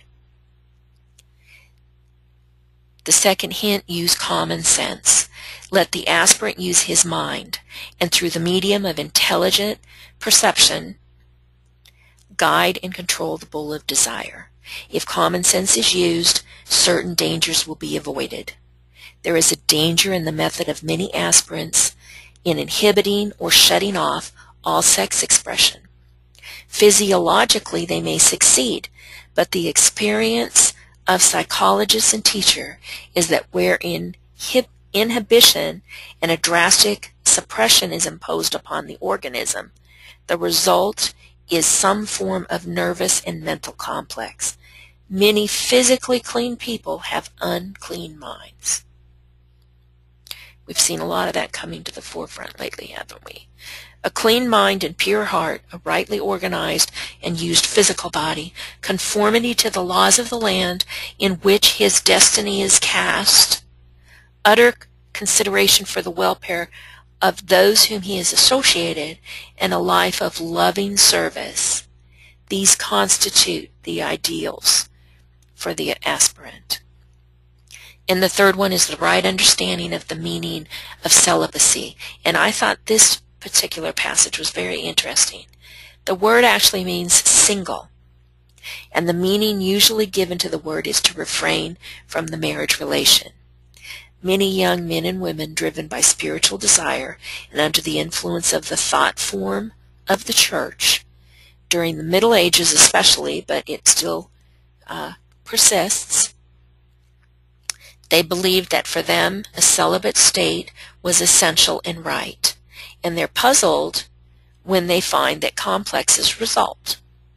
The second hint, use common sense. Let the aspirant use his mind, and through the medium of intelligent perception, guide and control the bull of desire. If common sense is used, certain dangers will be avoided. There is a danger in the method of many aspirants in inhibiting or shutting off all sex expression. Physiologically, they may succeed, but the experience of psychologists and teacher is that where inhib inhibition and a drastic suppression is imposed upon the organism, the result is some form of nervous and mental complex. Many physically clean people have unclean minds. We've seen a lot of that coming to the forefront lately, haven't we? A clean mind and pure heart, a rightly organized and used physical body, conformity to the laws of the land in which his destiny is cast, utter consideration for the welfare of those whom he is associated, and a life of loving service. These constitute the ideals for the aspirant. And the third one is the right understanding of the meaning of celibacy. And I thought this particular passage was very interesting. The word actually means single. And the meaning usually given to the word is to refrain from the marriage relation. Many young men and women driven by spiritual desire and under the influence of the thought form of the church, during the Middle Ages especially, but it still uh, persists, they believed that for them a celibate state was essential and right, and they're puzzled when they find that complexes result.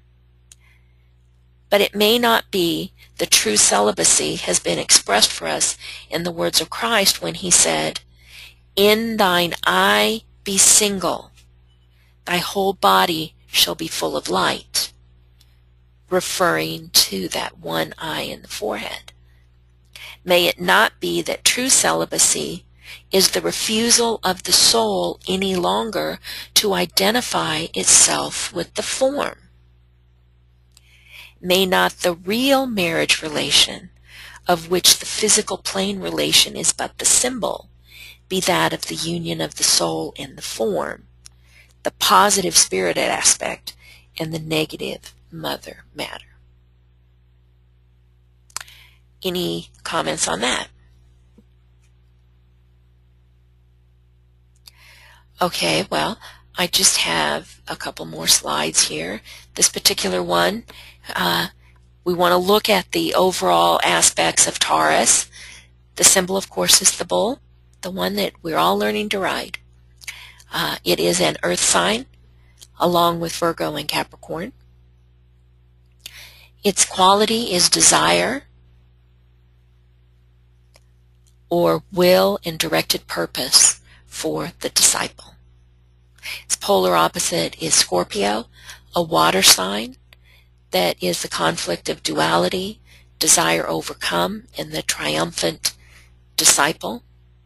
But it may not be the true celibacy has been expressed for us in the words of Christ when he said, "In thine eye be single, thy whole body shall be full of light," referring to that one eye in the forehead. May it not be that true celibacy is the refusal of the soul any longer to identify itself with the form. May not the real marriage relation, of which the physical plane relation is but the symbol, be that of the union of the soul and the form, the positive spirited aspect and the negative mother matter. Any comments on that? Okay, well, I just have a couple more slides here. This particular one, uh, we want to look at the overall aspects of Taurus. The symbol, of course, is the bull, the one that we're all learning to ride. Uh, it is an earth sign, along with Virgo and Capricorn. Its quality is desire, or will and directed purpose for the disciple. Its polar opposite is Scorpio, a water sign that is the conflict of duality, desire overcome, and the triumphant disciple.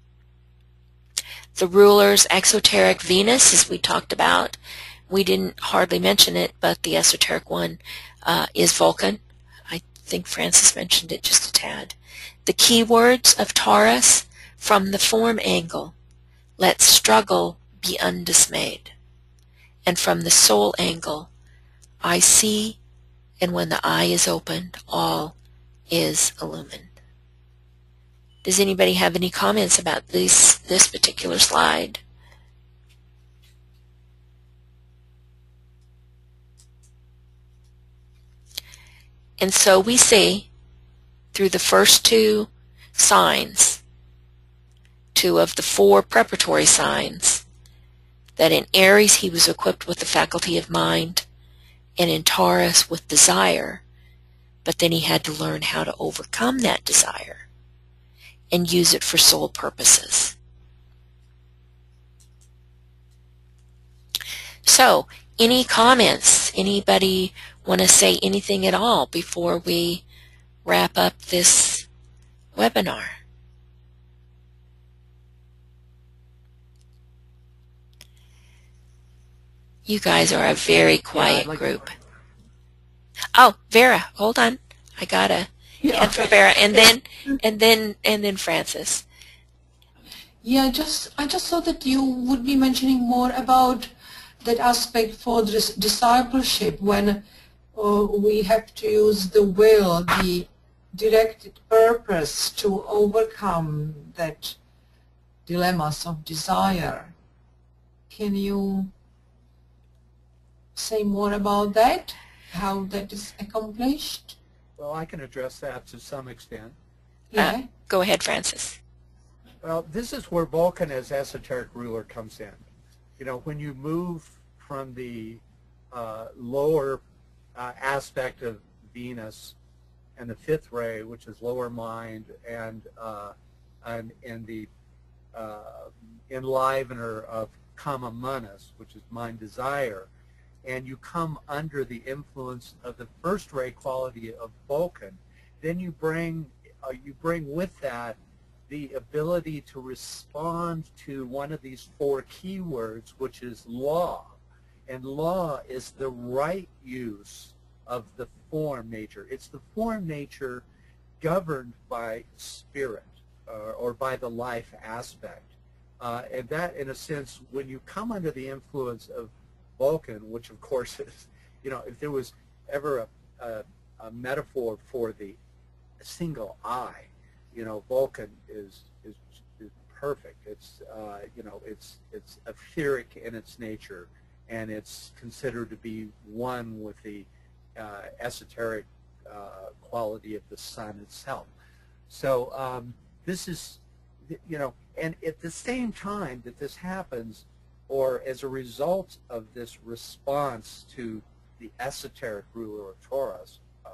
The ruler's exoteric Venus, as we talked about, we didn't hardly mention it, but the esoteric one uh, is Vulcan. I think Francis mentioned it just a tad. The key words of Taurus from the form angle: let struggle be undismayed. And from the soul angle, I see, and when the eye is opened, all is illumined. Does anybody have any comments about this, this particular slide? And so we see through the first two signs, two of the four preparatory signs, that in Aries he was equipped with the faculty of mind, and in Taurus with desire, but then he had to learn how to overcome that desire and use it for soul purposes. So, any comments? Anybody want to say anything at all before we wrap up this webinar? You guys are a very quiet yeah, like group. Oh, Vera, hold on. I got a Yeah, hand for Vera, and then and then and then Francis. Yeah, just I just thought that you would be mentioning more about that aspect for this discipleship when uh, we have to use the will, the directed purpose to overcome that dilemmas of desire. Can you say more about that? How that is accomplished? Well, I can address that to some extent. Yeah. Uh, go ahead, Francis. Well, this is where Vulcan as esoteric ruler comes in. You know, when you move from the uh, lower uh, aspect of Venus and the fifth ray, which is lower mind, and uh, and, and the uh, enlivener of Kama Manas, which is mind desire, and you come under the influence of the first ray quality of Vulcan, then you bring uh, you bring with that the ability to respond to one of these four keywords, which is law. And law is the right use of the form nature. It's the form nature governed by spirit uh, or by the life aspect. Uh, and that, in a sense, when you come under the influence of Vulcan, which of course is, you know, if there was ever a, a, a metaphor for the single eye, you know, Vulcan is is, is perfect. It's uh, you know, it's it's etheric in its nature, and it's considered to be one with the uh, esoteric uh, quality of the sun itself. So um, this is, you know, and at the same time that this happens, or as a result of this response to the esoteric ruler of Taurus, uh,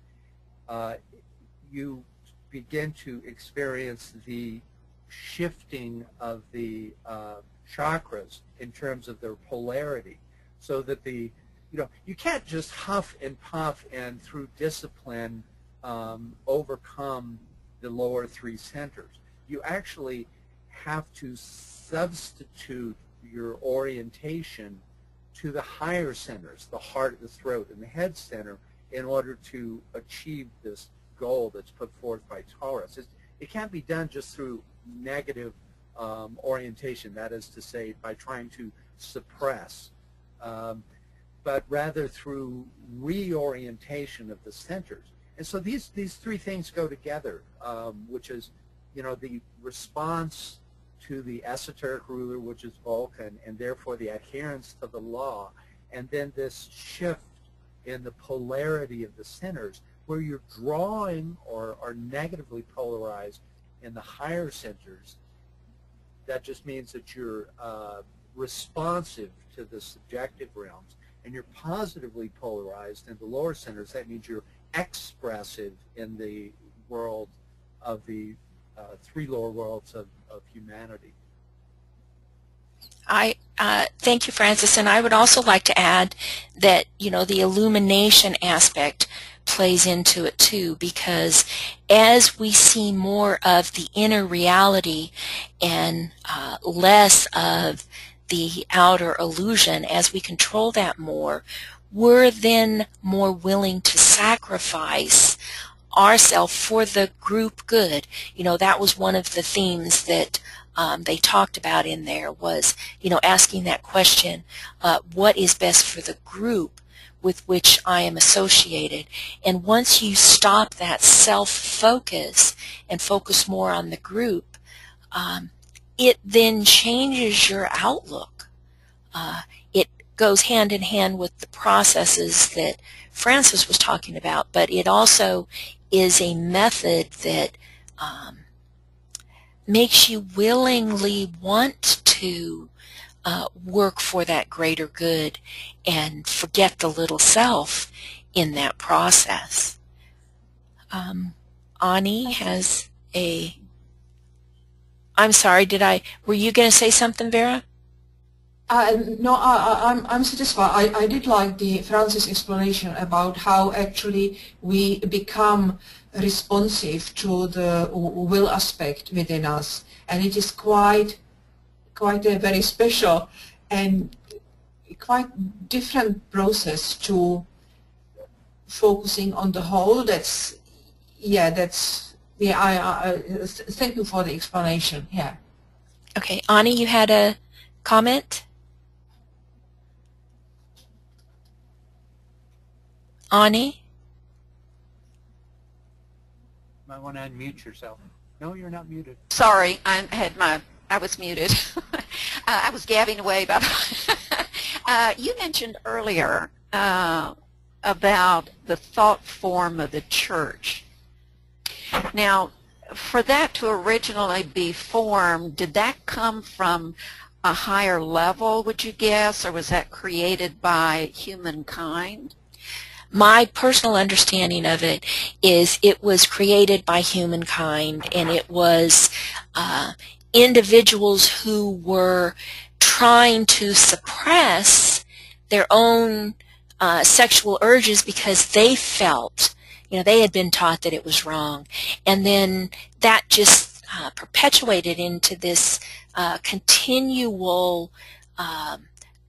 uh, you begin to experience the shifting of the uh, chakras in terms of their polarity, so that the, you know, you can't just huff and puff and through discipline um, overcome the lower three centers. You actually have to substitute your orientation to the higher centers, the heart, the throat, and the head center, in order to achieve this goal that's put forth by Taurus. It's, it can't be done just through negative um, orientation, that is to say, by trying to suppress, um, but rather through reorientation of the centers. And so these, these three things go together, um, which is, you know, the response to the esoteric ruler, which is Vulcan, and therefore the adherence to the law, and then this shift in the polarity of the centers, where you're drawing or are negatively polarized in the higher centers. That just means that you're uh, responsive to the subjective realms, and you're positively polarized in the lower centers. That means you're expressive in the world of the uh, three lower worlds of, of humanity. I uh, thank you, Francis, and I would also like to add that, you know, the illumination aspect plays into it too, because as we see more of the inner reality and uh, less of the outer illusion, as we control that more, we're then more willing to sacrifice ourselves for the group good. You know, that was one of the themes that um, they talked about in there, was, you know, asking that question, uh, what is best for the group with which I am associated? And once you stop that self-focus and focus more on the group, um, it then changes your outlook. Uh, it goes hand in hand with the processes that Francis was talking about, but it also is a method that um, makes you willingly want to uh, work for that greater good and forget the little self in that process. Um, Ani has a... I'm sorry, did I... Were you going to say something, Vera? Uh, no, I, I, I'm, I'm satisfied. I, I did like the Francis explanation about how actually we become responsive to the will aspect within us, and it is quite, quite a very special and quite different process to focusing on the whole. That's, yeah, that's, yeah, I, I, thank you for the explanation, yeah. Okay, Ani, you had a comment? Ani? You might want to unmute yourself. No, you're not muted. Sorry, I had my, I was muted. uh, I was gabbing away. By the uh, you mentioned earlier uh, about the thought form of the church. Now, for that to originally be formed, did that come from a higher level, would you guess, or was that created by humankind? My personal understanding of it is it was created by humankind, and it was uh, individuals who were trying to suppress their own uh, sexual urges because they felt, you know, they had been taught that it was wrong. And then that just uh, perpetuated into this uh, continual um,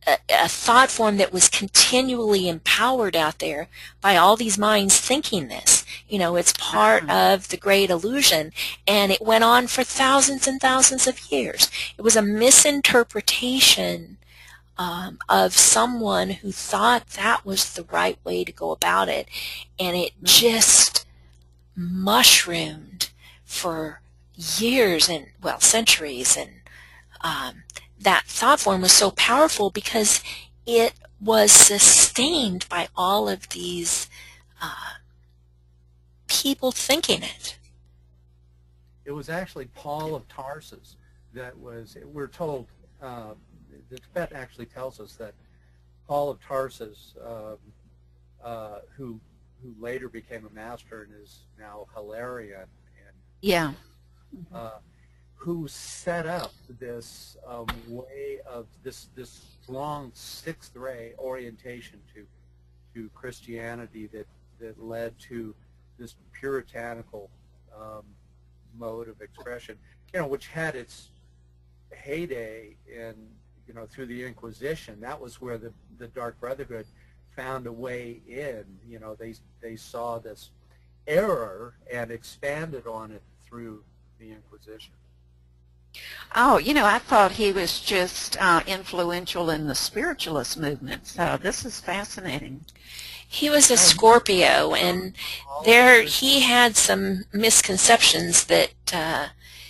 a, a thought form that was continually empowered out there by all these minds thinking this. You know, it's part Uh-huh. of the great illusion, and it went on for thousands and thousands of years. It was a misinterpretation um, of someone who thought that was the right way to go about it, and it just mushroomed for years and, well, centuries, and um, that thought form was so powerful because it was sustained by all of these uh, people thinking it. It was actually Paul of Tarsus that was, we're told, uh, the Tibet actually tells us that Paul of Tarsus, um, uh, who who later became a master and is now Hilarion, and Yeah. uh, who set up this um, way of this this long sixth ray orientation to to Christianity that that led to this puritanical um, mode of expression, you know, which had its heyday in, you know, through the Inquisition. That was where the the Dark Brotherhood found a way in. You know, they they saw this error and expanded on it through the Inquisition. Oh, you know, I thought he was just uh, influential in the spiritualist movement. So this is fascinating. He was a Scorpio, and there he had some misconceptions that uh,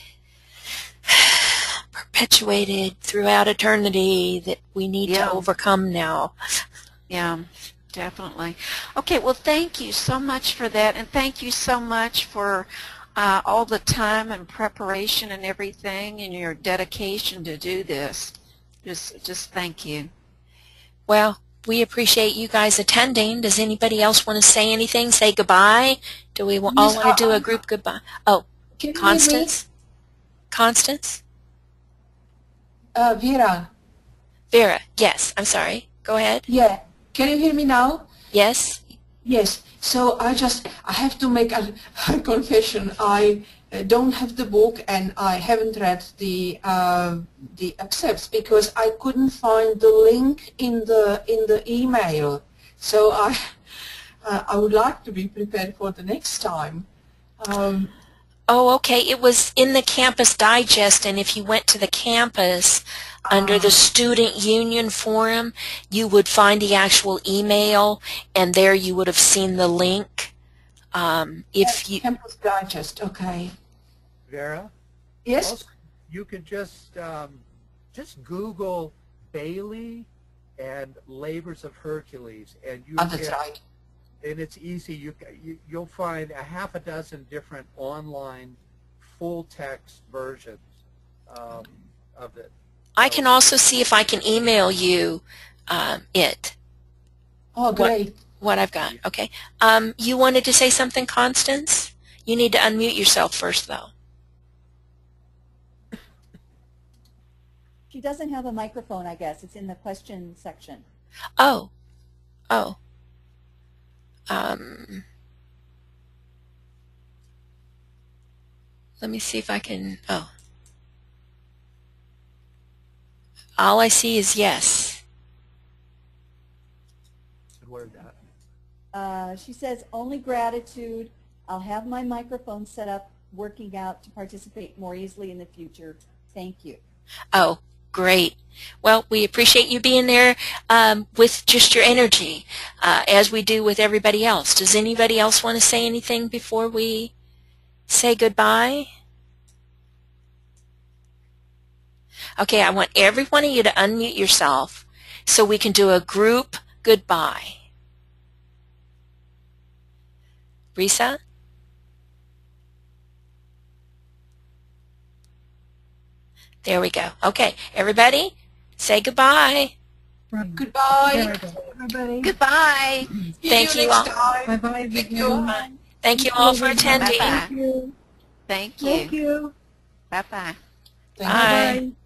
perpetuated throughout eternity that we need Yeah. to overcome now. Yeah, definitely. Okay, well, thank you so much for that, and thank you so much for uh, all the time and preparation and everything, and your dedication to do this. Just, just thank you. Well, we appreciate you guys attending. Does anybody else want to say anything? Say goodbye? Do we wa- all Yes, want to do uh, a group goodbye? Oh, Can you hear me? Constance? Constance? Uh, Vera. Vera, yes, I'm sorry. Go ahead. Yeah. Can you hear me now? Yes? Yes. So I just, I have to make a, a confession. I uh, don't have the book and I haven't read the uh, the accepts because I couldn't find the link in the in the email. So I uh, I would like to be prepared for the next time. Um, Oh, okay. It was in the Campus Digest, and if you went to the campus under the Student Union Forum, you would find the actual email, and there you would have seen the link. Um, if you Campus Digest, okay. Vera? Yes? Also, you could just um, just Google Bailey and Labors of Hercules, and you Oh, that's get, right. and it's easy. You, you you'll find a half a dozen different online full text versions um, of it. I can also see if I can email you um, it, Oh, great. what I've got. Okay. Um, you wanted to say something, Constance? You need to unmute yourself first, though. She doesn't have a microphone, I guess. It's in the question section. Oh. Oh. Um, let me see if I can, oh. All I see is yes. Good word, that. Uh, she says, only gratitude. I'll have my microphone set up, working out to participate more easily in the future. Thank you. Oh, great. Well, we appreciate you being there um, with just your energy, uh, as we do with everybody else. Does anybody else want to say anything before we say goodbye? Okay, I want every one of you to unmute yourself so we can do a group goodbye. Risa? There we go. Okay, everybody, say goodbye. Goodbye. Everybody. Goodbye. See Thank you next all. time. Bye-bye. Thank you. Thank you all for attending. Bye-bye. Thank you. Thank you. Thank you. Bye-bye. Thank Bye. Bye.